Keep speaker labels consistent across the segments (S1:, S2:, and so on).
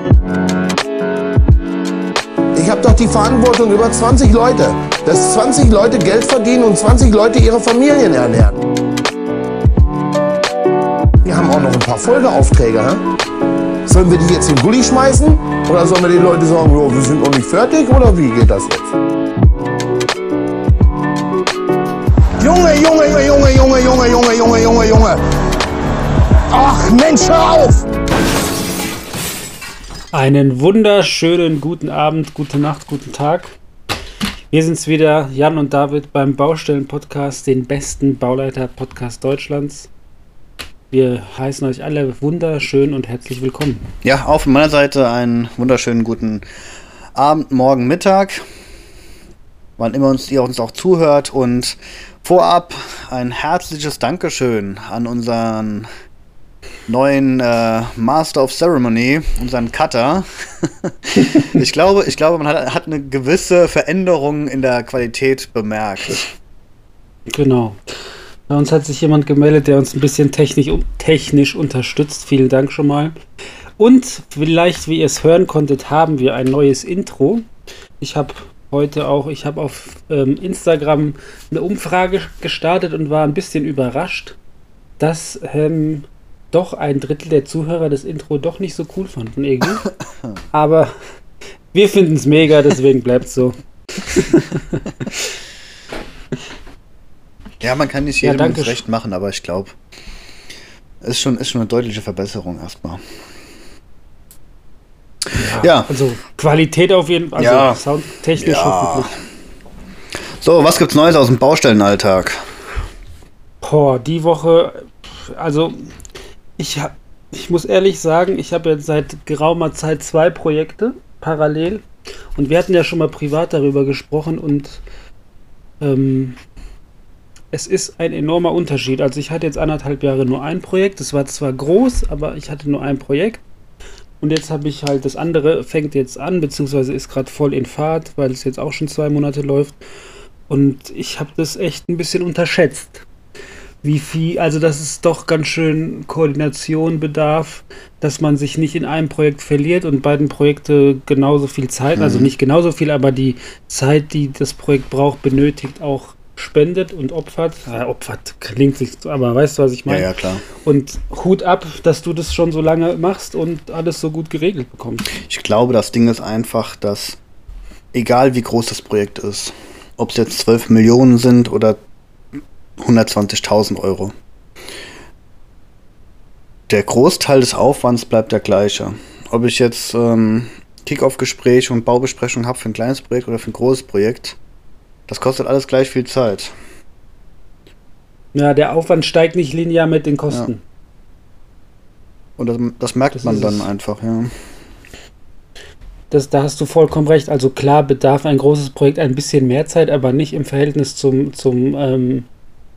S1: Ich habe doch die Verantwortung über 20 Leute, dass 20 Leute Geld verdienen und 20 Leute ihre Familien ernähren. Wir haben auch noch ein paar Folgeaufträge. Sollen wir die jetzt in den Gully schmeißen? Oder sollen wir den Leuten sagen, oh, wir sind noch nicht fertig? Oder wie geht das jetzt? Junge. Ach Mensch, hör auf!
S2: Einen wunderschönen guten Abend, gute Nacht, guten Tag. Wir sind's wieder, Jan und David beim Baustellen-Podcast, den besten Bauleiter-Podcast Deutschlands. Wir heißen euch alle wunderschön und herzlich willkommen.
S3: Ja, auch von meiner Seite einen wunderschönen guten Abend, Morgen, Mittag. Wann immer ihr uns auch zuhört. Und vorab ein herzliches Dankeschön an unseren neuen Master of Ceremony, unseren Cutter. Ich glaube, man hat eine gewisse Veränderung in der Qualität bemerkt. Genau.
S2: Bei uns hat sich jemand gemeldet, der uns ein bisschen technisch unterstützt. Vielen Dank schon mal. Und vielleicht, wie ihr es hören konntet, haben wir ein neues Intro. Ich habe auf Instagram eine Umfrage gestartet und war ein bisschen überrascht, dass doch ein Drittel der Zuhörer das Intro doch nicht so cool fanden irgendwie. Aber wir finden es mega, deswegen bleibt es so.
S3: Ja, man kann nicht jedem das recht machen, aber ich glaube, ist schon eine deutliche Verbesserung erstmal.
S2: Ja, also Qualität auf jeden Fall, also soundtechnisch hoffentlich.
S3: So, was gibt's Neues aus dem Baustellenalltag?
S2: Die Woche, also ich muss ehrlich sagen, ich habe jetzt seit geraumer Zeit 2 Projekte parallel und wir hatten ja schon mal privat darüber gesprochen und es ist ein enormer Unterschied. Also ich hatte jetzt 1,5 Jahre nur ein Projekt. Es war zwar groß, aber ich hatte nur ein Projekt. Und jetzt habe ich halt das andere, fängt jetzt an, beziehungsweise ist gerade voll in Fahrt, weil es jetzt auch schon 2 Monate läuft. Und ich habe das echt ein bisschen unterschätzt. Wie viel, also dass es doch ganz schön Koordination bedarf, dass man sich nicht in einem Projekt verliert und beiden Projekte genauso viel Zeit, also nicht genauso viel, aber die Zeit, die das Projekt braucht, benötigt, auch spendet und opfert. Opfert klingt sich so, aber weißt du, was ich meine?
S3: Ja, klar.
S2: Und Hut ab, dass du das schon so lange machst und alles so gut geregelt bekommst.
S3: Ich glaube, das Ding ist einfach, dass egal wie groß das Projekt ist, ob es jetzt 12 Millionen sind oder 120.000 Euro, der Großteil des Aufwands bleibt der gleiche. Ob ich jetzt Kick-Off-Gespräche und Baubesprechungen habe für ein kleines Projekt oder für ein großes Projekt, das kostet alles gleich viel Zeit.
S2: Ja, der Aufwand steigt nicht linear mit den Kosten. Ja.
S3: Und das merkt man dann einfach, ja.
S2: Da hast du vollkommen recht. Also klar bedarf ein großes Projekt ein bisschen mehr Zeit, aber nicht im Verhältnis zum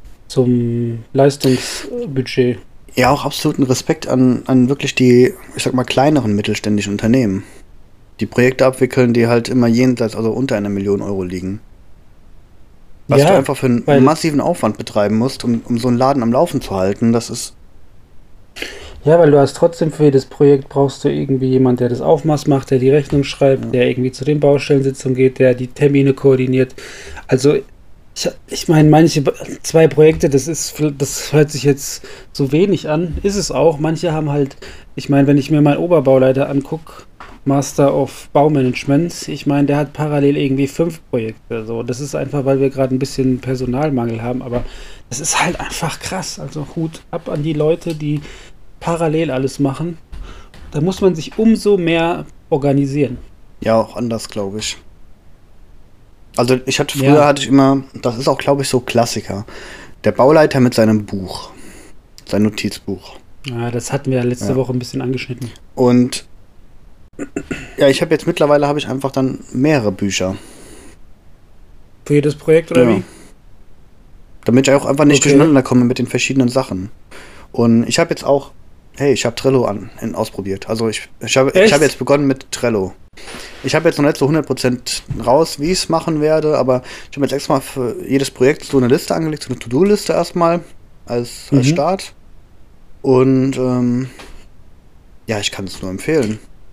S2: Leistungsbudget.
S3: Ja, auch absoluten Respekt an wirklich die, ich sag mal, kleineren mittelständischen Unternehmen, die Projekte abwickeln, die halt immer jenseits, also unter 1 Million Euro liegen. Was du einfach für einen massiven Aufwand betreiben musst, um so einen Laden am Laufen zu halten, das ist...
S2: Ja, weil du hast trotzdem für jedes Projekt brauchst du irgendwie jemand, der das Aufmaß macht, der die Rechnung schreibt, der irgendwie zu den Baustellensitzungen geht, der die Termine koordiniert. Also ich meine, manche 2 Projekte, das hört sich jetzt so wenig an, ist es auch. Manche haben halt, ich meine, wenn ich mir meinen Oberbauleiter angucke, Master of Baumanagement, ich meine, der hat parallel irgendwie 5 Projekte. So, das ist einfach, weil wir gerade ein bisschen Personalmangel haben, aber das ist halt einfach krass. Also Hut ab an die Leute, die parallel alles machen. Da muss man sich umso mehr organisieren.
S3: Ja, auch anders, glaube ich. Also früher hatte ich immer, das ist auch, glaube ich, so Klassiker, der Bauleiter mit seinem Buch, sein Notizbuch.
S2: Ja, das hatten wir ja letzte Woche ein bisschen angeschnitten.
S3: Und ja, mittlerweile habe ich einfach dann mehrere Bücher.
S2: Für jedes Projekt oder wie?
S3: Damit ich auch einfach nicht durcheinander komme mit den verschiedenen Sachen. Und ich habe jetzt auch, ich habe Trello ausprobiert. Also ich habe jetzt begonnen mit Trello. Ich habe jetzt noch nicht so 100% raus, wie ich es machen werde, aber ich habe jetzt extra mal für jedes Projekt so eine Liste angelegt, so eine To-Do-Liste erstmal als Start. Und ich kann es nur empfehlen.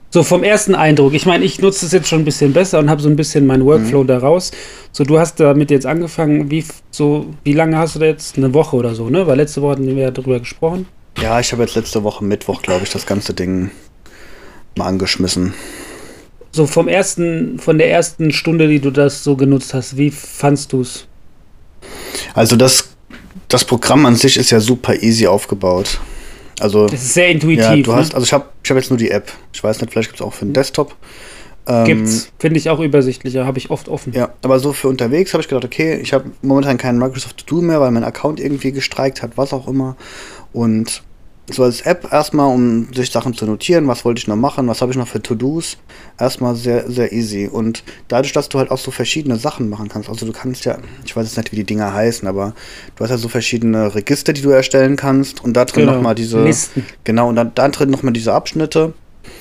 S2: So vom ersten Eindruck. Ich meine, ich nutze es jetzt schon ein bisschen besser und habe so ein bisschen meinen Workflow daraus. So, du hast damit jetzt angefangen. Wie lange hast du da jetzt? Eine Woche oder so, ne? Weil letzte Woche hatten wir ja darüber gesprochen.
S3: Ja, ich habe jetzt letzte Woche Mittwoch, glaube ich, das ganze Ding mal angeschmissen.
S2: So von der ersten Stunde, die du das so genutzt hast, wie fandst du es?
S3: Also das Programm an sich ist ja super easy aufgebaut. Also
S2: Es ist sehr intuitiv.
S3: ja, du hast,
S2: Ne?
S3: also ich hab jetzt nur die App. Ich weiß nicht, vielleicht gibt es auch für den Desktop.
S2: Gibt's, finde ich auch übersichtlicher, habe ich oft offen.
S3: Ja, aber so für unterwegs habe ich gedacht, okay, ich habe momentan keinen Microsoft To Do mehr, weil mein Account irgendwie gestreikt hat, was auch immer. Und so als App erstmal, um sich Sachen zu notieren, was wollte ich noch machen, was habe ich noch für To-Dos, erstmal sehr, sehr easy. Und dadurch, dass du halt auch so verschiedene Sachen machen kannst, also du kannst ja, ich weiß jetzt nicht, wie die Dinger heißen, aber du hast ja so verschiedene Register, die du erstellen kannst und da drin
S2: Genau,
S3: nochmal diese
S2: Listen.
S3: Genau, und dann da drin nochmal diese Abschnitte.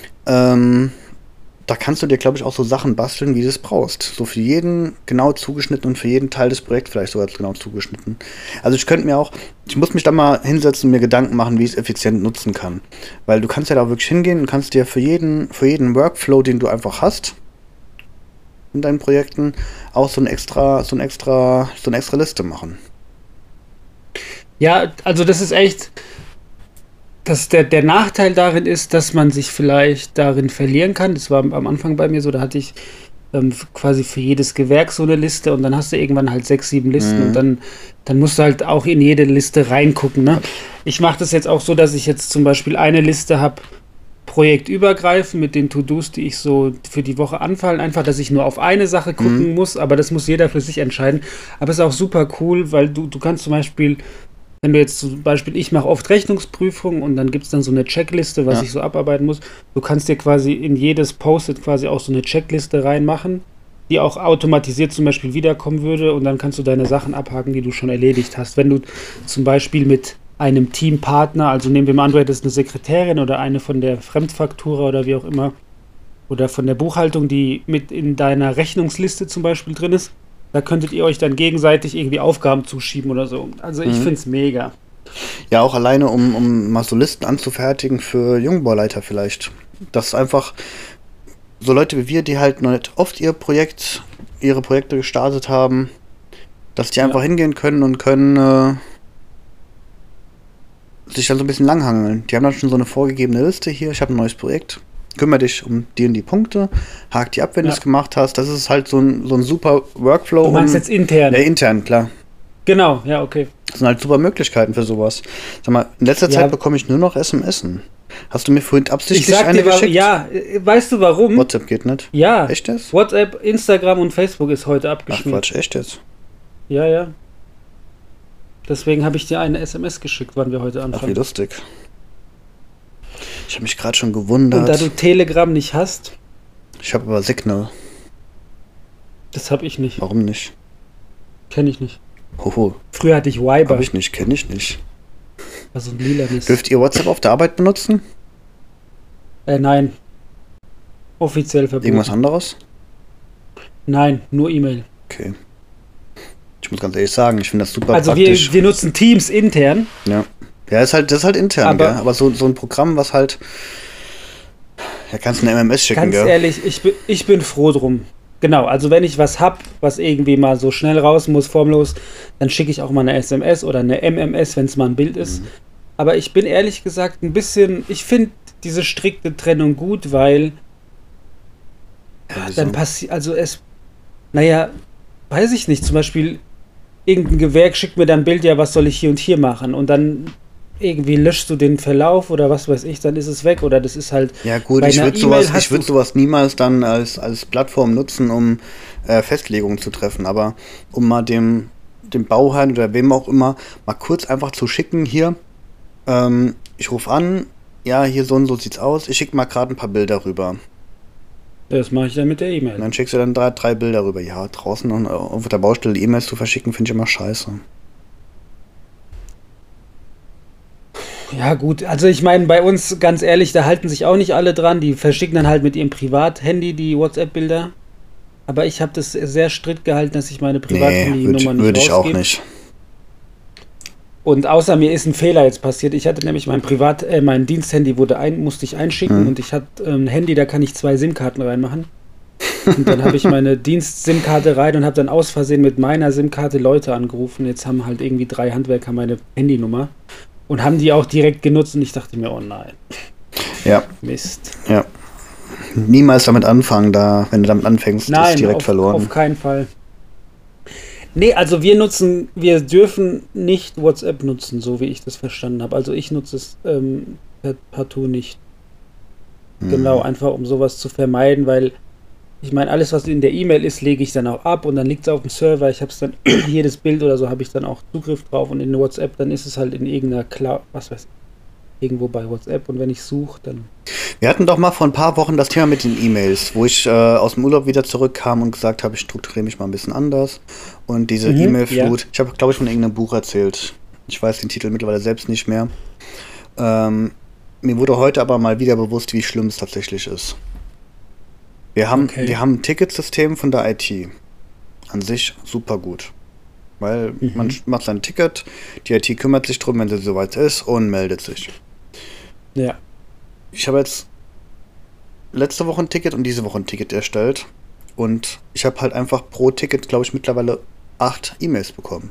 S3: Da kannst du dir, glaube ich, auch so Sachen basteln, wie du es brauchst. So für jeden genau zugeschnitten und für jeden Teil des Projekts vielleicht sogar genau zugeschnitten. Also ich muss mich da mal hinsetzen und mir Gedanken machen, wie ich es effizient nutzen kann. Weil du kannst ja da wirklich hingehen und kannst dir für jeden Workflow, den du einfach hast in deinen Projekten, auch so eine extra Liste machen.
S2: Ja, also das ist echt, der Nachteil darin ist, dass man sich vielleicht darin verlieren kann. Das war am Anfang bei mir so, da hatte ich quasi für jedes Gewerk so eine Liste und dann hast du irgendwann halt 6, 7 Listen und dann musst du halt auch in jede Liste reingucken. Ne? Ich mache das jetzt auch so, dass ich jetzt zum Beispiel eine Liste habe, projektübergreifend mit den To-Dos, die ich so für die Woche anfallen. Einfach, dass ich nur auf eine Sache gucken muss, aber das muss jeder für sich entscheiden. Aber es ist auch super cool, weil du kannst zum Beispiel, wenn du jetzt zum Beispiel, ich mache oft Rechnungsprüfungen und dann gibt es dann so eine Checkliste, was ich so abarbeiten muss. Du kannst dir quasi in jedes Post-it quasi auch so eine Checkliste reinmachen, die auch automatisiert zum Beispiel wiederkommen würde und dann kannst du deine Sachen abhaken, die du schon erledigt hast. Wenn du zum Beispiel mit einem Teampartner, also nehmen wir mal an, du hättest eine Sekretärin oder eine von der Fremdfaktura oder wie auch immer, oder von der Buchhaltung, die mit in deiner Rechnungsliste zum Beispiel drin ist, da könntet ihr euch dann gegenseitig irgendwie Aufgaben zuschieben oder so. Also ich finde es mega.
S3: Ja, auch alleine, um mal so Listen anzufertigen für Jungbauleiter vielleicht. Das ist einfach so Leute wie wir, die halt noch nicht oft ihre Projekte gestartet haben, dass die einfach hingehen können und können sich dann so ein bisschen langhangeln. Die haben dann schon so eine vorgegebene Liste hier. Ich habe ein neues Projekt. Kümmere dich um die und die Punkte. Hak die ab, wenn du es gemacht hast. Das ist halt so ein super Workflow.
S2: Du meinst jetzt intern?
S3: Ja, intern, klar.
S2: Genau, ja, okay.
S3: Das sind halt super Möglichkeiten für sowas. Sag mal, in letzter Zeit bekomme ich nur noch SMSen. Hast du mir vorhin absichtlich eine geschickt?
S2: Ja, weißt du warum?
S3: WhatsApp geht nicht?
S2: Ja.
S3: Echt jetzt?
S2: WhatsApp, Instagram und Facebook ist heute
S3: Ach
S2: abgeschmiert.
S3: Quatsch, echt jetzt?
S2: Ja. Deswegen habe ich dir eine SMS geschickt, wann wir heute
S3: Ach, wie
S2: anfangen.
S3: lustig. Ich habe mich gerade schon gewundert.
S2: Und da du Telegram nicht hast,
S3: Ich habe aber Signal.
S2: das habe ich nicht.
S3: Warum nicht?
S2: Kenne ich nicht.
S3: Hoho,
S2: Früher hatte ich
S3: habe
S2: Viber.
S3: ich nicht, kenne ich nicht.
S2: Also ein lilanes.
S3: Dürft ihr WhatsApp auf der Arbeit benutzen?
S2: Nein. Offiziell verboten.
S3: Irgendwas anderes?
S2: Nein, nur E-Mail.
S3: Okay. Ich muss ganz ehrlich sagen, ich finde das super
S2: Also
S3: praktisch.
S2: wir nutzen Teams intern.
S3: Ja. Ja, das ist halt intern,
S2: Aber-
S3: gell? Aber so ein Programm, was halt. Ja, kannst du eine MMS schicken,
S2: Ganz
S3: gell?
S2: ehrlich, ich bin froh drum. Genau, also wenn ich was hab, was irgendwie mal so schnell raus muss, formlos, dann schicke ich auch mal eine SMS oder eine MMS, wenn es mal ein Bild ist. Aber ich bin ehrlich gesagt ein bisschen, ich finde diese strikte Trennung gut, weil
S3: wieso?
S2: dann passiert, naja, weiß ich nicht, zum Beispiel irgendein Gewerk schickt mir dann ein Bild, ja, was soll ich hier und hier machen? Und dann irgendwie löschst du den Verlauf oder was weiß ich, dann ist es weg oder das ist halt.
S3: Ja gut,
S2: bei
S3: ich
S2: einer
S3: würde
S2: E-Mail hast
S3: würd
S2: du-
S3: sowas niemals dann als Plattform nutzen, um Festlegungen zu treffen, aber um mal dem Bauherrn oder wem auch immer mal kurz einfach zu schicken, hier, ich rufe an, ja, hier so und so sieht's aus, ich schicke mal gerade ein paar Bilder rüber.
S2: Das mache ich dann mit der
S3: Und
S2: E-Mail.
S3: dann schickst du dann drei Bilder rüber. Ja, draußen und auf der Baustelle E-Mails zu verschicken, finde ich immer scheiße.
S2: Ja gut, also ich meine, bei uns, ganz ehrlich, da halten sich auch nicht alle dran. Die verschicken dann halt mit ihrem Privathandy die WhatsApp-Bilder. Aber ich habe das sehr strikt gehalten, dass ich meine
S3: Nee,
S2: Privathandy-Nummer nicht
S3: würde ich auch
S2: rausgebe.
S3: nicht.
S2: Und außer mir ist ein Fehler jetzt passiert. Ich hatte nämlich mein Diensthandy musste ich einschicken und ich hatte ein Handy, da kann ich 2 SIM-Karten reinmachen. Und dann habe ich meine Dienst-SIM-Karte rein und habe dann aus Versehen mit meiner SIM-Karte Leute angerufen. Jetzt haben halt irgendwie 3 Handwerker meine Handynummer und haben die auch direkt genutzt und ich dachte mir, oh nein.
S3: Ja.
S2: Mist.
S3: Ja. Niemals damit anfangen, wenn du damit anfängst,
S2: Nein,
S3: ist direkt verloren.
S2: Auf keinen Fall. Nee, also wir dürfen nicht WhatsApp nutzen, so wie ich das verstanden habe. Also ich nutze es partout nicht. Genau, einfach um sowas zu vermeiden, weil ich meine, alles, was in der E-Mail ist, lege ich dann auch ab und dann liegt es auf dem Server. Ich habe es dann, jedes Bild oder so habe ich dann auch Zugriff drauf und in WhatsApp, dann ist es halt in irgendeiner Cloud, was weiß ich, irgendwo bei WhatsApp und wenn ich suche, dann...
S3: Wir hatten doch mal vor ein paar Wochen das Thema mit den E-Mails, wo ich aus dem Urlaub wieder zurückkam und gesagt habe, ich strukturiere mich mal ein bisschen anders und diese E-Mail-Flut, ich habe, glaube ich, von irgendeinem Buch erzählt. Ich weiß den Titel mittlerweile selbst nicht mehr. Mir wurde heute aber mal wieder bewusst, wie schlimm es tatsächlich ist. Wir haben ein Ticketsystem von der IT. An sich super gut. Weil man macht sein Ticket, die IT kümmert sich drum, wenn sie soweit ist und meldet sich.
S2: Ja.
S3: Ich habe jetzt letzte Woche ein Ticket und diese Woche ein Ticket erstellt. Und ich habe halt einfach pro Ticket, glaube ich, mittlerweile 8 E-Mails bekommen.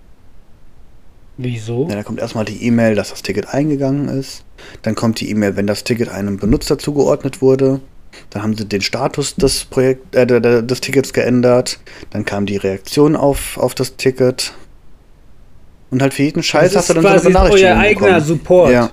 S2: Wieso?
S3: Ja, da kommt erstmal die E-Mail, dass das Ticket eingegangen ist. Dann kommt die E-Mail, wenn das Ticket einem Benutzer zugeordnet wurde. Dann haben sie den Status des Tickets geändert. Dann kam die Reaktion auf das Ticket. Und halt für jeden Scheiß hast du dann so eine Benachrichtigung
S2: euer eigener
S3: bekommen.
S2: Support.
S3: Ja.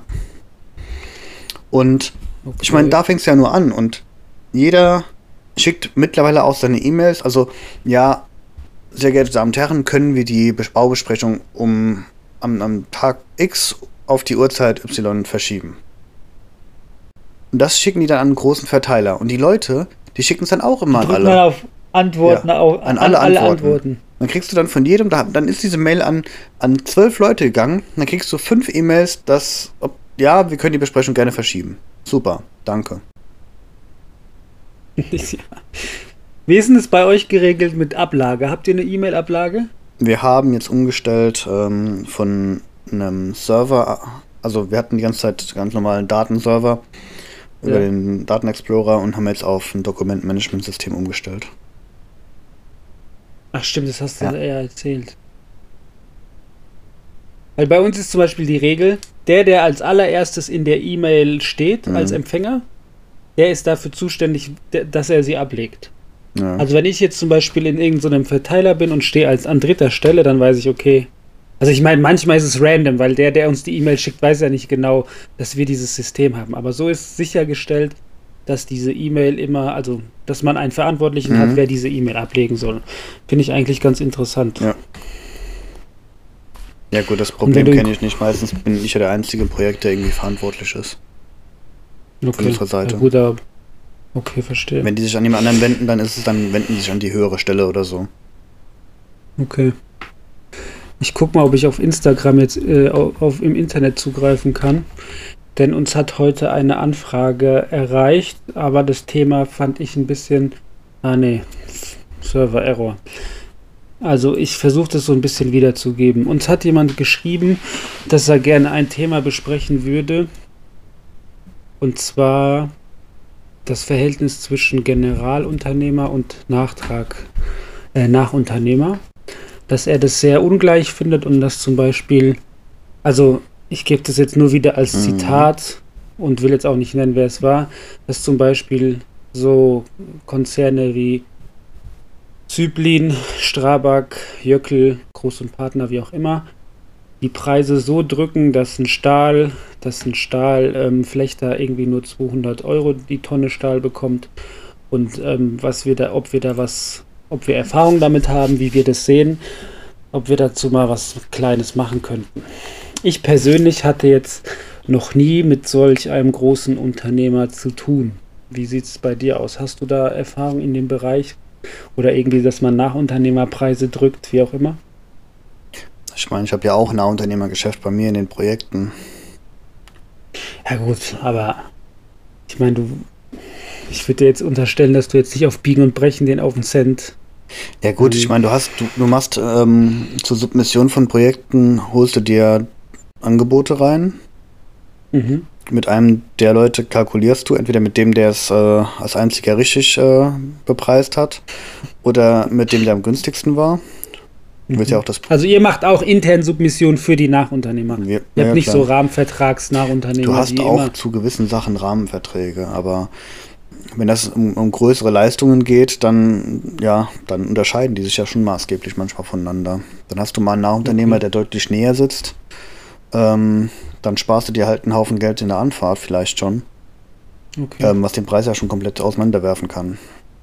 S3: Und ich meine, da fängt es ja nur an. Und jeder schickt mittlerweile auch seine E-Mails. Also, ja, sehr geehrte Damen und Herren, können wir die Baubesprechung am Tag X auf die Uhrzeit Y verschieben. Und das schicken die dann an einen großen Verteiler. Und die Leute, die schicken es dann auch immer an alle.
S2: Mal auf Antworten,
S3: Ja,
S2: an alle Antworten.
S3: Dann kriegst du dann von jedem, dann ist diese Mail an 12 Leute gegangen. Dann kriegst du 5 E-Mails, wir können die Besprechung gerne verschieben. Super, danke.
S2: Wie ist denn das bei euch geregelt mit Ablage? Habt ihr eine E-Mail-Ablage?
S3: Wir haben jetzt umgestellt von einem Server, also wir hatten die ganze Zeit ganz normalen Datenserver über den Daten Explorer und haben jetzt auf ein Dokumentenmanagementsystem umgestellt.
S2: Ach stimmt, das hast du ja erzählt. Weil bei uns ist zum Beispiel die Regel, der als allererstes in der E-Mail steht, als Empfänger, der ist dafür zuständig, dass er sie ablegt.
S3: Ja.
S2: Also wenn ich jetzt zum Beispiel in irgendeinem Verteiler bin und stehe an dritter Stelle, dann weiß ich, okay. Also ich meine, manchmal ist es random, weil der uns die E-Mail schickt, weiß ja nicht genau, dass wir dieses System haben. Aber so ist sichergestellt, dass diese E-Mail immer, also dass man einen Verantwortlichen hat, wer diese E-Mail ablegen soll. Finde ich eigentlich ganz interessant.
S3: Ja. Ja gut, das Problem kenne ich nicht. Meistens bin ich ja der einzige im Projekt, der irgendwie verantwortlich ist.
S2: Okay.
S3: Von unserer Seite.
S2: Ja, gut, okay, verstehe.
S3: Wenn die sich an jemand anderen wenden, dann wenden die sich an die höhere Stelle oder so.
S2: Okay. Ich gucke mal, ob ich auf Instagram jetzt im Internet zugreifen kann. Denn uns hat heute eine Anfrage erreicht, aber das Thema fand ich ein bisschen... Server-Error. Also ich versuche das so ein bisschen wiederzugeben. Uns hat jemand geschrieben, dass er gerne ein Thema besprechen würde. Und zwar das Verhältnis zwischen Generalunternehmer und Nachunternehmer. Dass er das sehr ungleich findet und dass zum Beispiel, also ich gebe das jetzt nur wieder als Zitat und will jetzt auch nicht nennen, wer es war, dass zum Beispiel so Konzerne wie Züblin, Strabag, Jöckel, Groß und Partner, wie auch immer, die Preise so drücken, dass ein Stahlflechter irgendwie nur 200 € die Tonne Stahl bekommt und ob wir Erfahrung damit haben, wie wir das sehen, ob wir dazu mal was Kleines machen könnten. Ich persönlich hatte jetzt noch nie mit solch einem großen Unternehmer zu tun. Wie sieht es bei dir aus? Hast du da Erfahrung in dem Bereich? Oder irgendwie, dass man Nachunternehmerpreise drückt, wie auch immer?
S3: Ich meine, ich habe ja auch ein Nachunternehmergeschäft bei mir in den Projekten.
S2: Ja gut, aber ich meine, ich würde dir jetzt unterstellen, dass du jetzt nicht auf Biegen und Brechen den auf den Cent
S3: Ja gut, ich meine, du machst zur Submission von Projekten, holst du dir Angebote rein. Mit einem der Leute kalkulierst du, entweder mit dem, der es als einziger richtig bepreist hat, oder mit dem, der am günstigsten war. Ja auch
S2: also ihr macht auch intern Submission für die Nachunternehmer. Ihr habt nicht so Rahmenvertrags-Nachunternehmer.
S3: Du hast auch zu gewissen Sachen Rahmenverträge, aber wenn das um größere Leistungen geht, dann unterscheiden die sich ja schon maßgeblich manchmal voneinander. Dann hast du mal einen Nachunternehmer, der deutlich näher sitzt. Dann sparst du dir halt einen Haufen Geld in der Anfahrt vielleicht schon. Was den Preis ja schon komplett auseinanderwerfen kann.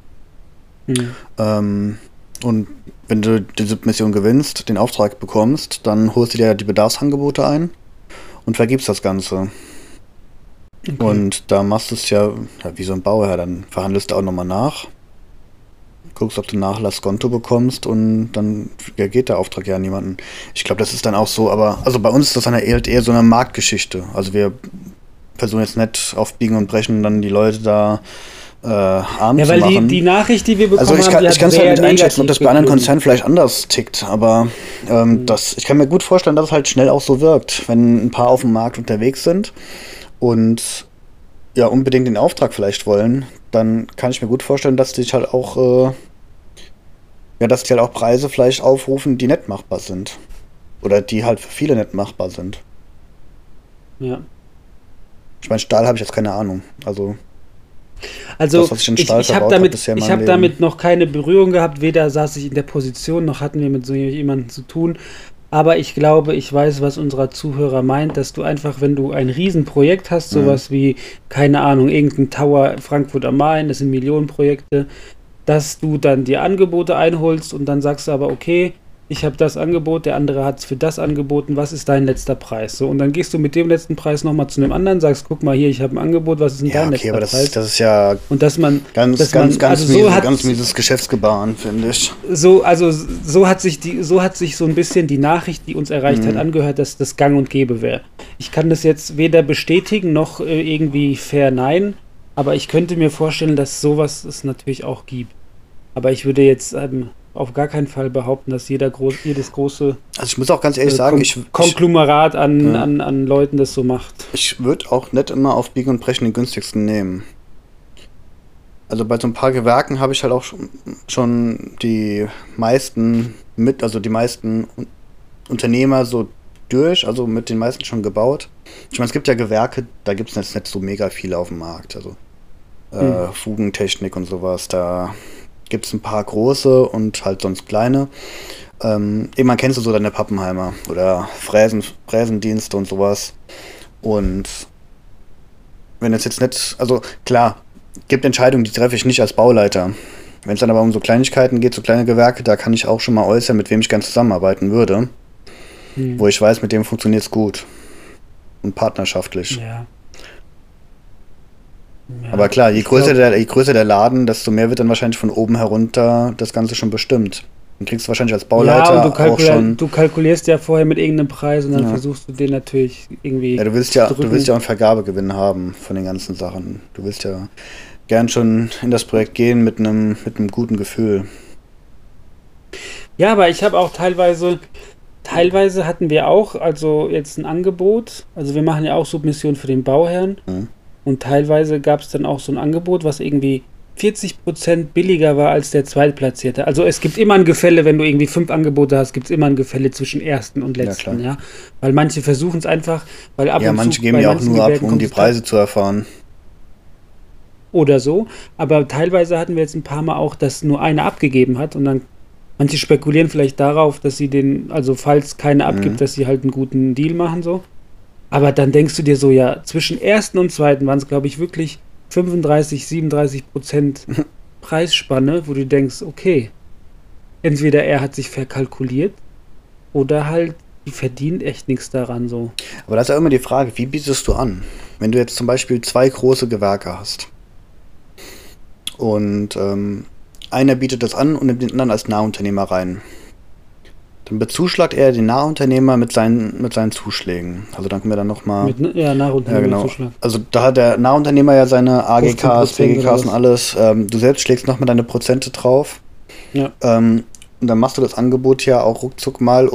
S3: Und wenn du die Submission gewinnst, den Auftrag bekommst, dann holst du dir die Bedarfsangebote ein und vergibst das Ganze. Und da machst du es ja wie so ein Bauherr, dann verhandelst du auch nochmal nach, guckst, ob du Nachlasskonto bekommst und dann geht der Auftrag ja an niemanden. Ich glaube, das ist dann auch so, aber also bei uns ist das dann eher so eine Marktgeschichte. Also wir versuchen jetzt nicht auf Biegen und Brechen dann die Leute da arm zu machen. Ja, weil
S2: die Nachricht, die wir bekommen haben,
S3: ich kann es halt nicht einschätzen, ob das bei anderen Konzernen vielleicht anders tickt, aber ich kann mir gut vorstellen, dass es halt schnell auch so wirkt, wenn ein paar auf dem Markt unterwegs sind und ja unbedingt den Auftrag vielleicht wollen, dann kann ich mir gut vorstellen, dass die halt auch Preise vielleicht aufrufen, die nicht machbar sind. Oder die halt für viele nicht machbar sind.
S2: Ja.
S3: Ich meine, Stahl habe ich jetzt keine Ahnung. Also
S2: das, was ich habe damit noch keine Berührung gehabt, weder saß ich in der Position, noch hatten wir mit so jemandem zu tun. Aber ich glaube, ich weiß, was unser Zuhörer meint, dass du einfach, wenn du ein Riesenprojekt hast, sowas wie, keine Ahnung, irgendein Tower Frankfurt am Main, das sind Millionenprojekte, dass du dann die Angebote einholst und dann sagst du aber, okay, ich habe das Angebot, der andere hat es für das angeboten, was ist dein letzter Preis? So, und dann gehst du mit dem letzten Preis nochmal zu einem anderen, sagst, guck mal hier, ich habe ein Angebot, was ist denn dein letzter Preis? Das ist ja
S3: und dass man, ganz mieses Geschäftsgebaren, finde ich.
S2: So hat sich so ein bisschen die Nachricht, die uns erreicht hat, angehört, dass das gang und gäbe wäre. Ich kann das jetzt weder bestätigen, noch irgendwie verneinen, aber ich könnte mir vorstellen, dass sowas es natürlich auch gibt. Aber ich würde jetzt auf gar keinen Fall behaupten, dass jedes große
S3: also ich muss auch ganz ehrlich sagen,
S2: Konglomerat an Leuten das so macht.
S3: Ich würde auch nicht immer auf Biegen und Brechen den günstigsten nehmen. Also bei so ein paar Gewerken habe ich halt auch schon die meisten Unternehmer so durch, also mit den meisten schon gebaut. Ich meine, es gibt ja Gewerke, da gibt es jetzt nicht so mega viele auf dem Markt. Also Fugentechnik und sowas, da gibt es ein paar große und halt sonst kleine. Man kennst du so deine Pappenheimer oder Fräsendienste und sowas. Und wenn es jetzt nicht, also klar, gibt Entscheidungen, die treffe ich nicht als Bauleiter. Wenn es dann aber um so Kleinigkeiten geht, so kleine Gewerke, da kann ich auch schon mal äußern, mit wem ich gerne zusammenarbeiten würde. Wo ich weiß, mit dem funktioniert es gut. Und partnerschaftlich.
S2: Ja. Ja,
S3: aber klar, je größer der Laden, desto mehr wird dann wahrscheinlich von oben herunter das Ganze schon bestimmt. Dann kriegst du wahrscheinlich als Bauleiter auch schon...
S2: Du kalkulierst ja vorher mit irgendeinem Preis und dann versuchst du den natürlich irgendwie
S3: du willst ja auch einen Vergabegewinn haben von den ganzen Sachen. Du willst ja gern schon in das Projekt gehen mit einem guten Gefühl.
S2: Ja, aber ich habe auch teilweise hatten wir auch, also jetzt ein Angebot, also wir machen ja auch Submission für den Bauherrn. Und teilweise gab es dann auch so ein Angebot, was irgendwie 40% billiger war als der Zweitplatzierte. Also es gibt immer ein Gefälle, wenn du irgendwie 5 Angebote hast, gibt es immer ein Gefälle zwischen ersten und letzten. Ja. Weil manche versuchen es einfach, weil ab und zu...
S3: manche geben ja auch nur ab, um die Preise zu erfahren.
S2: Oder so. Aber teilweise hatten wir jetzt ein paar Mal auch, dass nur einer abgegeben hat und dann manche spekulieren vielleicht darauf, dass sie also falls keiner abgibt, dass sie halt einen guten Deal machen so. Aber dann denkst du dir so, ja, zwischen ersten und zweiten waren es, glaube ich, wirklich 35-37% Preisspanne, wo du denkst, okay, entweder er hat sich verkalkuliert oder halt, die verdient echt nichts daran so.
S3: Aber das ist ja immer die Frage, wie bietest du an? Wenn du jetzt zum Beispiel 2 große Gewerke hast und einer bietet das an und nimmt den anderen als Nahunternehmer rein. Dann bezuschlagt er den Nahunternehmer mit seinen Zuschlägen. Also dann können wir dann nochmal...
S2: Nahunternehmer.
S3: Ja, genau. Also da hat der Nahunternehmer ja seine AGKs, PGKs und alles. Du selbst schlägst nochmal deine Prozente drauf.
S2: Ja.
S3: Und dann machst du das Angebot ja auch ruckzuck mal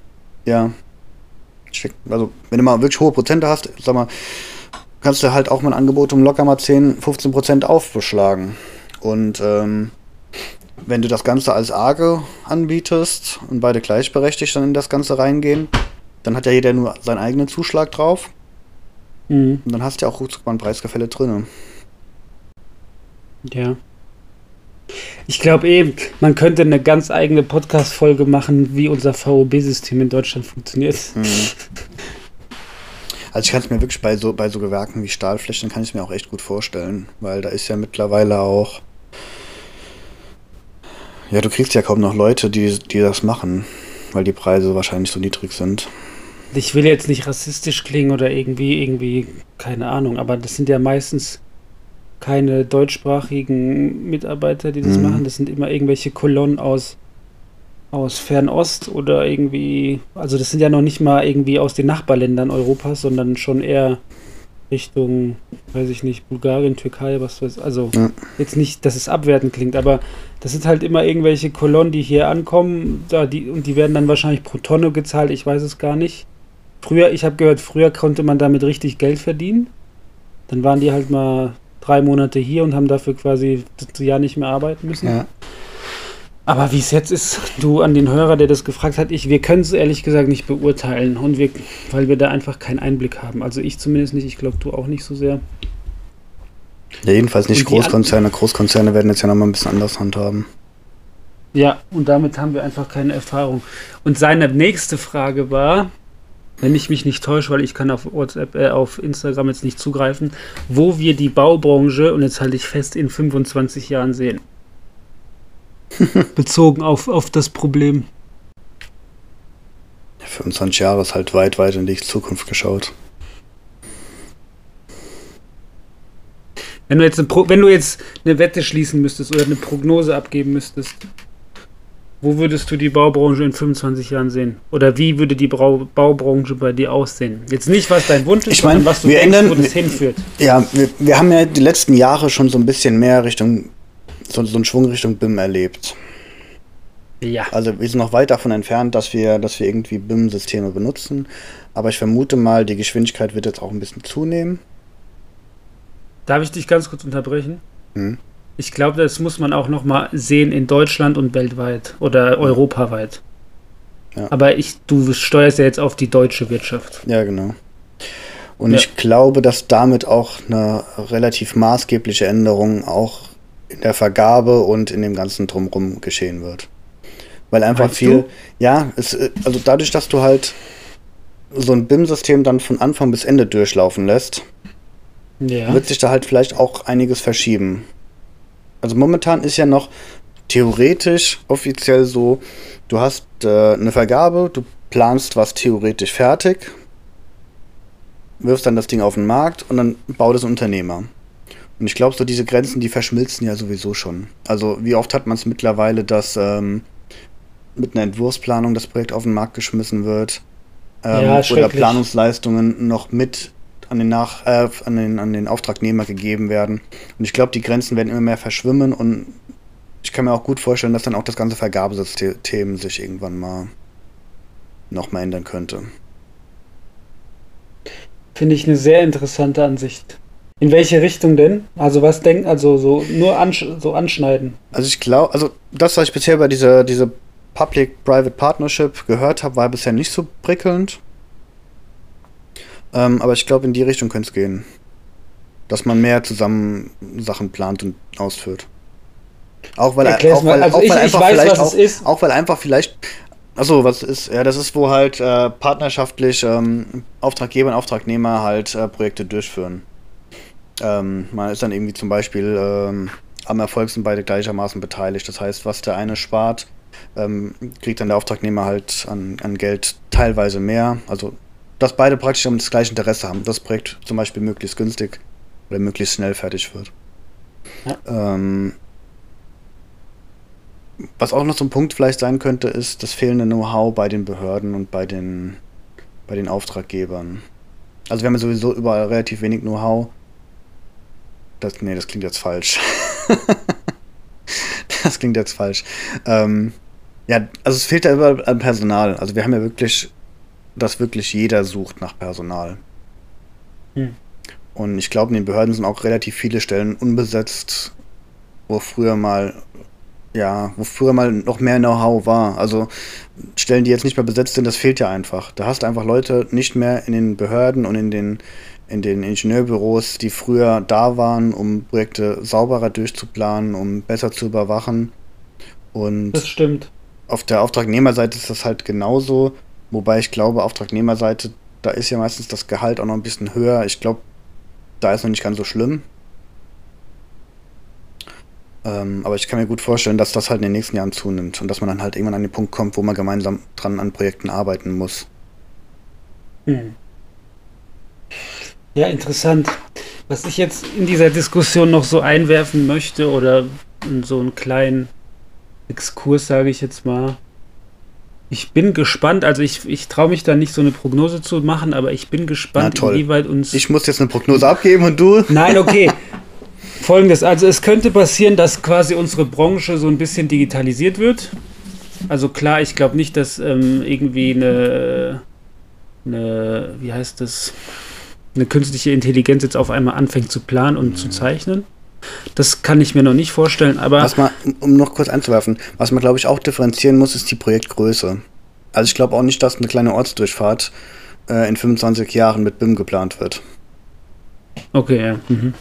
S3: also wenn du mal wirklich hohe Prozente hast, sag mal, kannst du halt auch mal ein Angebot um locker mal 10-15% aufbeschlagen. Und wenn du das Ganze als AGE anbietest und beide gleichberechtigt dann in das Ganze reingehen, dann hat ja jeder nur seinen eigenen Zuschlag drauf. Und dann hast du ja auch ruckzuck mal ein Preisgefälle drin.
S2: Ja. Ich glaube man könnte eine ganz eigene Podcast-Folge machen, wie unser VOB-System in Deutschland funktioniert.
S3: Also ich kann es mir wirklich bei so Gewerken wie Stahlflächen, kann ich es mir auch echt gut vorstellen, weil da ist ja mittlerweile auch, ja, du kriegst ja kaum noch Leute, die das machen, weil die Preise wahrscheinlich so niedrig sind.
S2: Ich will jetzt nicht rassistisch klingen oder irgendwie, keine Ahnung, aber das sind ja meistens keine deutschsprachigen Mitarbeiter, die das machen. Das sind immer irgendwelche Kolonnen aus Fernost oder irgendwie, also das sind ja noch nicht mal irgendwie aus den Nachbarländern Europas, sondern schon eher Richtung, weiß ich nicht, Bulgarien, Türkei, was weiß ich. Also jetzt nicht, dass es abwertend klingt, aber das sind halt immer irgendwelche Kolonnen, die hier ankommen, und die werden dann wahrscheinlich pro Tonne gezahlt, ich weiß es gar nicht. Ich habe gehört, früher konnte man damit richtig Geld verdienen. Dann waren die halt mal 3 Monate hier und haben dafür quasi das Jahr nicht mehr arbeiten müssen.
S3: Ja.
S2: Aber wie es jetzt ist, du an den Hörer, der das gefragt hat, wir können es ehrlich gesagt nicht beurteilen, weil wir da einfach keinen Einblick haben. Also ich zumindest nicht, ich glaube du auch nicht so sehr.
S3: Ja, jedenfalls nicht Großkonzerne. Großkonzerne werden jetzt ja nochmal ein bisschen anders handhaben.
S2: Ja, und damit haben wir einfach keine Erfahrung. Und seine nächste Frage war, wenn ich mich nicht täusche, weil ich kann auf WhatsApp, auf Instagram jetzt nicht zugreifen, wo wir die Baubranche, und jetzt halte ich fest, in 25 Jahren sehen. Bezogen auf das Problem.
S3: 25 Jahre ist halt weit in die Zukunft geschaut.
S2: Wenn du jetzt eine Wette schließen müsstest oder eine Prognose abgeben müsstest, wo würdest du die Baubranche in 25 Jahren sehen? Oder wie würde die Baubranche bei dir aussehen? Jetzt nicht, was dein Wunsch ist, sondern was du denkst, wo das hinführt.
S3: Ja, wir haben ja die letzten Jahre schon so ein bisschen mehr Richtung, so einen Schwung Richtung BIM erlebt.
S2: Ja.
S3: Also wir sind noch weit davon entfernt, dass wir irgendwie BIM-Systeme benutzen. Aber ich vermute mal, die Geschwindigkeit wird jetzt auch ein bisschen zunehmen.
S2: Darf ich dich ganz kurz unterbrechen? Ich glaube, das muss man auch noch mal sehen in Deutschland und weltweit oder europaweit. Ja. Aber du steuerst ja jetzt auf die deutsche Wirtschaft.
S3: Ja, genau. Und ich glaube, dass damit auch eine relativ maßgebliche Änderung auch in der Vergabe und in dem ganzen Drumherum geschehen wird. Weil einfach also dadurch, dass du halt so ein BIM-System dann von Anfang bis Ende durchlaufen lässt, wird sich da halt vielleicht auch einiges verschieben. Also momentan ist ja noch theoretisch offiziell so, du hast eine Vergabe, du planst was theoretisch fertig, wirfst dann das Ding auf den Markt und dann baut es ein Unternehmer. Und ich glaube, so diese Grenzen, die verschmilzen ja sowieso schon. Also wie oft hat man es mittlerweile, dass mit einer Entwurfsplanung das Projekt auf den Markt geschmissen wird oder Planungsleistungen noch mit an den Auftragnehmer gegeben werden. Und ich glaube, die Grenzen werden immer mehr verschwimmen und ich kann mir auch gut vorstellen, dass dann auch das ganze Vergabesystem sich irgendwann mal nochmal ändern könnte.
S2: Finde ich eine sehr interessante Ansicht. In welche Richtung denn? Also was denken, also so nur so anschneiden?
S3: Also ich glaube, das, was ich bisher bei dieser Public-Private Partnership gehört habe, war bisher nicht so prickelnd. Aber ich glaube, in die Richtung könnte es gehen. Dass man mehr zusammen Sachen plant und ausführt. Auch weil einfach vielleicht. Achso, was ist? Ja, das ist, wo halt partnerschaftlich Auftraggeber und Auftragnehmer halt Projekte durchführen. Man ist dann irgendwie zum Beispiel am Erfolg sind beide gleichermaßen beteiligt. Das heißt, was der eine spart, kriegt dann der Auftragnehmer halt an Geld teilweise mehr. Also dass beide praktisch das gleiche Interesse haben, dass das Projekt zum Beispiel möglichst günstig oder möglichst schnell fertig wird. Ja. Was auch noch so ein Punkt vielleicht sein könnte, ist das fehlende Know-how bei den Behörden und bei den Auftraggebern. Also wir haben ja sowieso überall relativ wenig Know-how. Das klingt jetzt falsch. das klingt jetzt falsch. Ja, also es fehlt ja überall an Personal. Also wir haben ja wirklich, dass wirklich jeder sucht nach Personal.
S2: Hm.
S3: Und ich glaube, in den Behörden sind auch relativ viele Stellen unbesetzt, wo früher mal noch mehr Know-how war. Also Stellen, die jetzt nicht mehr besetzt sind, das fehlt ja einfach. Da hast du einfach Leute nicht mehr in den Behörden und in den Ingenieurbüros, die früher da waren, um Projekte sauberer durchzuplanen, um besser zu überwachen. Und
S2: Das stimmt.
S3: auf der Auftragnehmerseite ist das halt genauso. Wobei ich glaube, Auftragnehmerseite, da ist ja meistens das Gehalt auch noch ein bisschen höher. Ich glaube, da ist noch nicht ganz so schlimm. Aber ich kann mir gut vorstellen, dass das halt in den nächsten Jahren zunimmt und dass man dann halt irgendwann an den Punkt kommt, wo man gemeinsam dran an Projekten arbeiten muss.
S2: Hm. Ja, interessant. Was ich jetzt in dieser Diskussion noch so einwerfen möchte oder in so einen kleinen Exkurs, sage ich jetzt mal. Ich bin gespannt, also ich traue mich da nicht so eine Prognose zu machen, aber ich bin gespannt,
S3: Na toll.
S2: inwieweit uns...
S3: Ich muss jetzt eine Prognose abgeben und du?
S2: Nein, okay. Folgendes, also es könnte passieren, dass quasi unsere Branche so ein bisschen digitalisiert wird. Also klar, ich glaube nicht, dass irgendwie wie heißt das, eine künstliche Intelligenz jetzt auf einmal anfängt zu planen und zu zeichnen. Das kann ich mir noch nicht vorstellen, aber...
S3: Um noch kurz einzuwerfen, was man, glaube ich, auch differenzieren muss, ist die Projektgröße. Also ich glaube auch nicht, dass eine kleine Ortsdurchfahrt in 25 Jahren mit BIM geplant wird.
S2: Okay, ja. Mhm.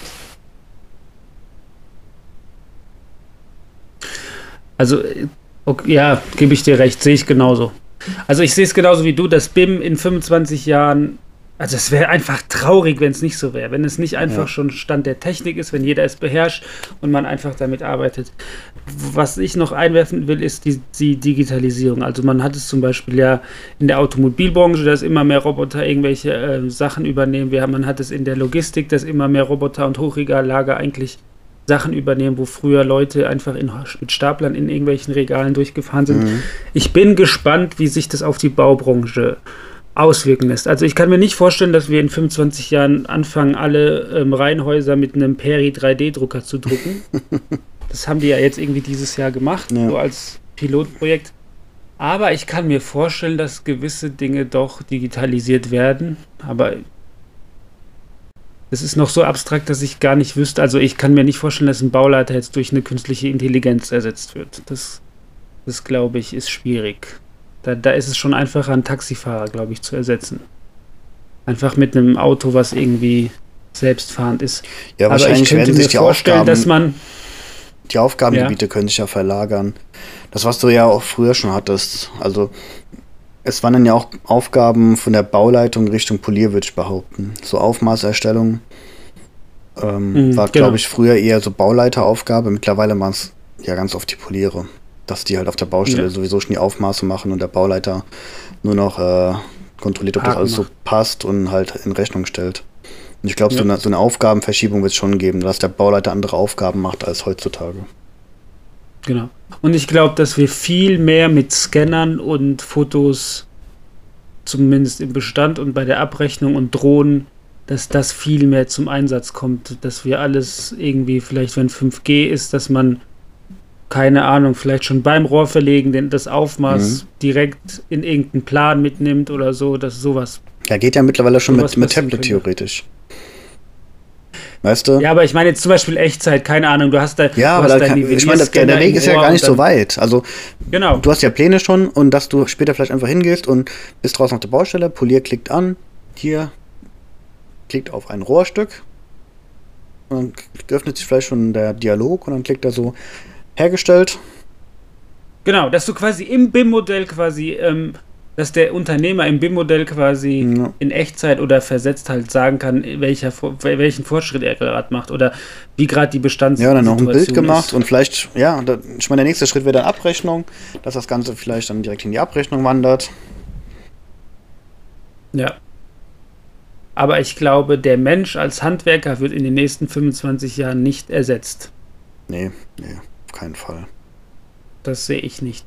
S2: Also, okay, ja, gebe ich dir recht, sehe ich genauso. Also ich sehe es genauso wie du, dass BIM in 25 Jahren, also es wäre einfach traurig, wenn es nicht so wäre, wenn es nicht einfach schon Stand der Technik ist, wenn jeder es beherrscht und man einfach damit arbeitet. Was ich noch einwerfen will, ist die Digitalisierung. Also man hat es zum Beispiel ja in der Automobilbranche, dass immer mehr Roboter irgendwelche Sachen übernehmen. Man hat es in der Logistik, dass immer mehr Roboter und Hochregallager eigentlich Sachen übernehmen, wo früher Leute einfach mit Staplern in irgendwelchen Regalen durchgefahren sind. Mhm. Ich bin gespannt, wie sich das auf die Baubranche auswirken lässt. Also ich kann mir nicht vorstellen, dass wir in 25 Jahren anfangen, alle Reihenhäuser mit einem Peri 3D-Drucker zu drucken. Das haben die ja jetzt irgendwie dieses Jahr gemacht, so als Pilotprojekt. Aber ich kann mir vorstellen, dass gewisse Dinge doch digitalisiert werden. Aber es ist noch so abstrakt, dass ich gar nicht wüsste. Also ich kann mir nicht vorstellen, dass ein Bauleiter jetzt durch eine künstliche Intelligenz ersetzt wird. Das glaube ich, ist schwierig. Da ist es schon einfacher, einen Taxifahrer, glaube ich, zu ersetzen. Einfach mit einem Auto, was irgendwie selbstfahrend ist.
S3: Ja, aber ich könnte mir vorstellen,
S2: dass man...
S3: Die Aufgabengebiete können sich ja verlagern. Das, was du ja auch früher schon hattest. Also es waren dann ja auch Aufgaben von der Bauleitung Richtung Polier, würde ich behaupten. So Aufmaßerstellung war, glaube ich, früher eher so Bauleiteraufgabe. Mittlerweile waren es ja ganz oft die Poliere. Dass die halt auf der Baustelle sowieso schon die Aufmaße machen und der Bauleiter nur noch kontrolliert, ob das alles so passt und halt in Rechnung stellt. Und ich glaube, so eine Aufgabenverschiebung wird es schon geben, dass der Bauleiter andere Aufgaben macht als heutzutage.
S2: Genau. Und ich glaube, dass wir viel mehr mit Scannern und Fotos, zumindest im Bestand und bei der Abrechnung und Drohnen, dass das viel mehr zum Einsatz kommt. Dass wir alles irgendwie, vielleicht wenn 5G ist, dass man, keine Ahnung, vielleicht schon beim Rohrverlegen das Aufmaß direkt in irgendeinen Plan mitnimmt oder so, dass sowas.
S3: Ja, geht ja mittlerweile schon mit Tablet theoretisch. Weißt du?
S2: Ja, aber ich meine jetzt zum Beispiel Echtzeit, keine Ahnung, du hast da...
S3: Ja, aber ich meine, der Weg ist ja gar nicht so weit. Also,
S2: genau.
S3: Du hast ja Pläne schon und dass du später vielleicht einfach hingehst und bist draußen auf der Baustelle, Polier klickt an, hier klickt auf ein Rohrstück und dann öffnet sich vielleicht schon der Dialog und dann klickt er so, hergestellt.
S2: Genau, dass du quasi im BIM-Modell quasi... dass der Unternehmer im BIM-Modell quasi in Echtzeit oder versetzt halt sagen kann, welchen Fortschritt er gerade macht oder wie gerade die Bestandssituation ist.
S3: Ja, dann noch ein Bild gemacht und vielleicht, ich meine, der nächste Schritt wäre dann Abrechnung, dass das Ganze vielleicht dann direkt in die Abrechnung wandert.
S2: Ja. Aber ich glaube, der Mensch als Handwerker wird in den nächsten 25 Jahren nicht ersetzt.
S3: Nee, auf keinen Fall.
S2: Das sehe ich nicht.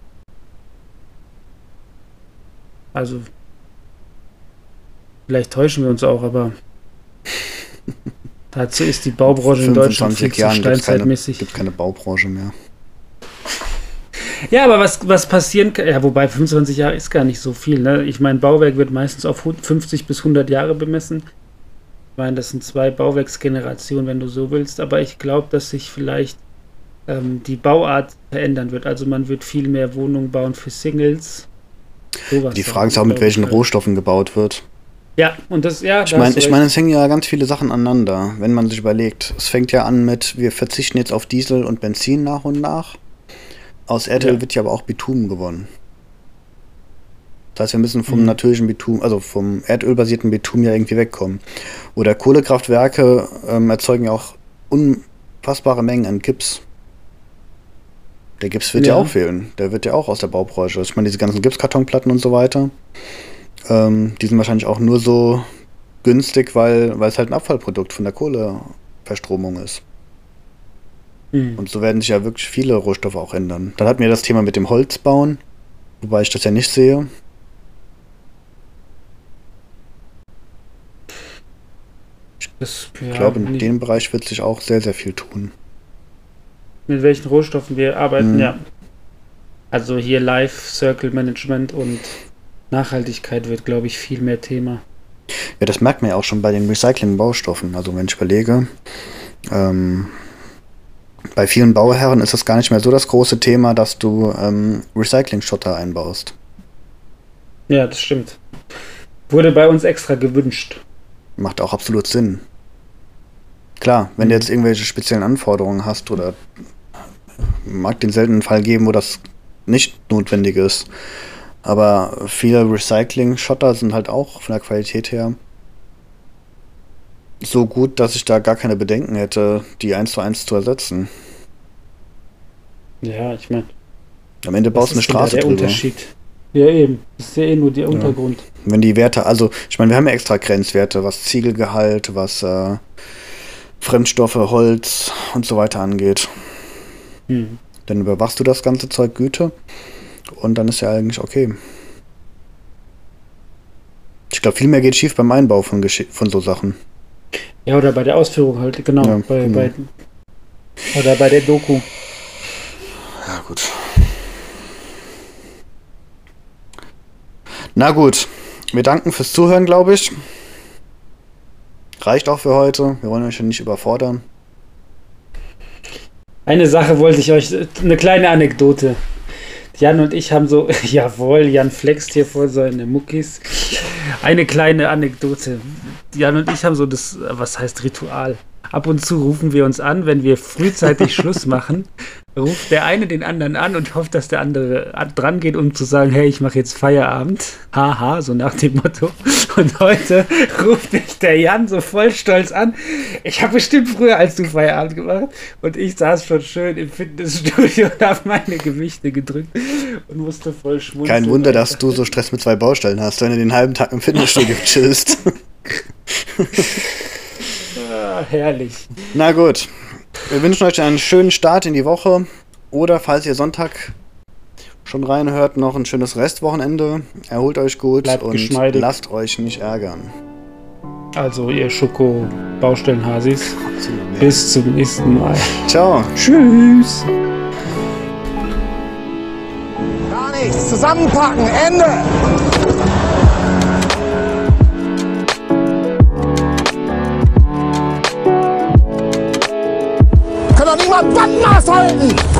S2: Also, vielleicht täuschen wir uns auch, aber Dazu ist die Baubranche in Deutschland viel zu steinzeitmäßig.
S3: Gibt keine Baubranche mehr.
S2: Ja, aber was passieren kann, ja, wobei 25 Jahre ist gar nicht so viel, ne? Ich meine, Bauwerk wird meistens auf 50 bis 100 Jahre bemessen. Ich meine, das sind 2 Bauwerksgenerationen, wenn du so willst, aber ich glaube, dass sich vielleicht die Bauart verändern wird. Also man wird viel mehr Wohnungen bauen für Singles.
S3: Die Frage ist auch, mit welchen Rohstoffen gebaut wird.
S2: Ja, und das, ja.
S3: Ich meine, es hängen ja ganz viele Sachen aneinander, wenn man sich überlegt. Es fängt ja an mit, wir verzichten jetzt auf Diesel und Benzin nach und nach. Aus Erdöl wird ja aber auch Bitumen gewonnen. Das heißt, wir müssen vom natürlichen Bitumen, also vom erdölbasierten Bitumen ja irgendwie wegkommen. Oder Kohlekraftwerke erzeugen ja auch unfassbare Mengen an Gips. Der Gips wird ja auch fehlen. Der wird ja auch aus der Baubranche. Ich meine, diese ganzen Gipskartonplatten und so weiter, die sind wahrscheinlich auch nur so günstig, weil es halt ein Abfallprodukt von der Kohleverstromung ist. Und so werden sich ja wirklich viele Rohstoffe auch ändern. Dann hatten wir das Thema mit dem Holzbauen, wobei ich das ja nicht sehe. Ich glaube, in dem Bereich wird sich auch sehr, sehr viel tun.
S2: Mit welchen Rohstoffen wir arbeiten, ja. Also hier Life Circle Management und Nachhaltigkeit wird, glaube ich, viel mehr Thema.
S3: Ja, das merkt man ja auch schon bei den Recycling-Baustoffen. Also wenn ich überlege, bei vielen Bauherren ist das gar nicht mehr so das große Thema, dass du Recycling-Schotter einbaust.
S2: Ja, das stimmt. Wurde bei uns extra gewünscht.
S3: Macht auch absolut Sinn. Klar, wenn du jetzt irgendwelche speziellen Anforderungen hast oder mag den seltenen Fall geben, wo das nicht notwendig ist. Aber viele Recycling-Schotter sind halt auch von der Qualität her so gut, dass ich da gar keine Bedenken hätte, die 1:1 zu ersetzen.
S2: Ja, ich meine.
S3: Am Ende baust du eine Straße
S2: drüber. Unterschied. Ja, eben. Das ist ja eh nur der Untergrund.
S3: Wenn die Werte, also ich meine, wir haben ja extra Grenzwerte, was Ziegelgehalt, was Fremdstoffe, Holz und so weiter angeht. Dann überwachst du das ganze Zeug Güte und dann ist ja eigentlich okay. Ich glaube, viel mehr geht schief beim Einbau von so Sachen.
S2: Ja, oder bei der Ausführung halt, genau.
S3: Ja,
S2: oder bei der Doku.
S3: Ja, gut. Na gut, wir danken fürs Zuhören, glaube ich. Reicht auch für heute. Wir wollen euch ja nicht überfordern.
S2: Eine Sache wollte ich euch, eine kleine Anekdote. Jan und ich haben so, jawohl, Jan flext hier vor seine Muckis. Eine kleine Anekdote. Jan und ich haben so das, was heißt Ritual? Ab und zu rufen wir uns an, wenn wir frühzeitig Schluss machen, ruft der eine den anderen an und hofft, dass der andere dran geht, um zu sagen, hey, ich mache jetzt Feierabend. Haha, so nach dem Motto. Und heute ruft mich der Jan so voll stolz an. Ich habe bestimmt früher als du Feierabend gemacht. Und ich saß schon schön im Fitnessstudio und habe meine Gewichte gedrückt und musste voll schmunzeln.
S3: Kein Wunder, dass du so Stress mit 2 Baustellen hast, wenn du den halben Tag im Fitnessstudio chillst.
S2: Herrlich.
S3: Na gut, wir wünschen euch einen schönen Start in die Woche oder falls ihr Sonntag schon reinhört, noch ein schönes Restwochenende. Erholt euch gut.
S2: Bleibt
S3: und
S2: geschmeidig.
S3: Lasst euch nicht ärgern.
S2: Also ihr Schoko-Baustellenhasis. Bis zum nächsten Mal.
S3: Ciao.
S2: Tschüss.
S1: Gar nichts. Zusammenpacken. Ende. Kann doch niemand Bandmaß halten!